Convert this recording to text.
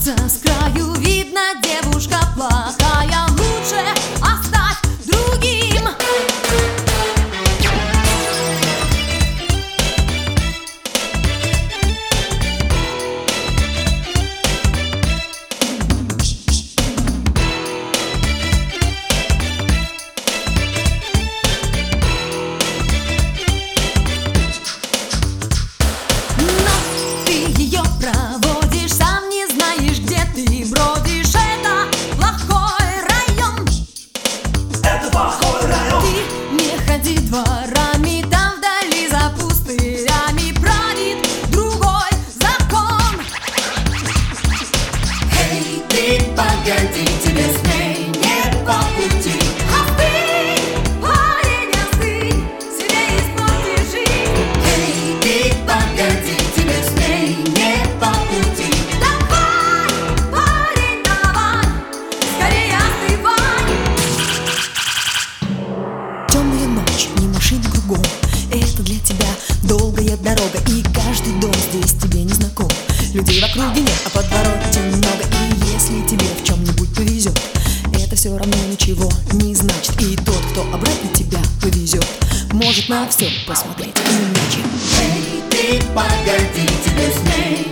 солнца с краю видно, девушка плохая, лучше оставь другим. Проводишь, сам не знаешь, где ты бродишь. Это плохой район. Это плохой район. Ты не ходи дворами, там вдали за пустырями правит другой закон. Эй, ты погоди, тебе с ней не по пути. Остынь, парень, остынь, себе испортишь жизнь. Эй, ты погоди, тебе с ней не по пути. Давай, парень, давай, скорее остывай. Темная ночь, ни машины кругом. Это для тебя долгая дорога, и каждый дом здесь тебе не знаком. Людей в округе нет, а подворотен много. И если тебе в чем-нибудь повезет, это все равно ничего не значит. И тот, кто обратно тебя повезет, может на все посмотреть иначе. Эй, ты погоди, тебе с ней